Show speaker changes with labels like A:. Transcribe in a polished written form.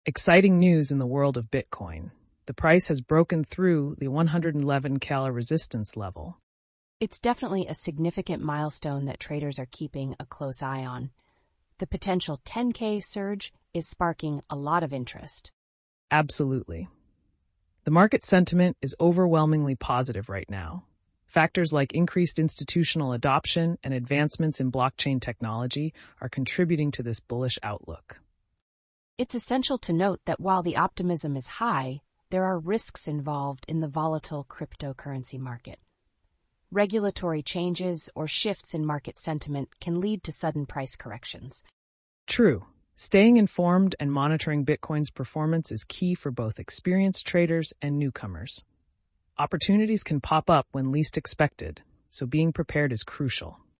A: Exciting news in the world of Bitcoin. The price has broken through the 111 cala resistance level.
B: It's definitely a significant milestone that traders are keeping a close eye on. The potential 10K surge is sparking a lot of interest.
A: Absolutely. The market sentiment is overwhelmingly positive right now. Factors like increased institutional adoption and advancements in blockchain technology are contributing to this bullish outlook.
B: It's essential to note that while the optimism is high, there are risks involved in the volatile cryptocurrency market. Regulatory changes or shifts in market sentiment can lead to sudden price corrections.
A: True. Staying informed and monitoring Bitcoin's performance is key for both experienced traders and newcomers. Opportunities can pop up when least expected, so being prepared is crucial.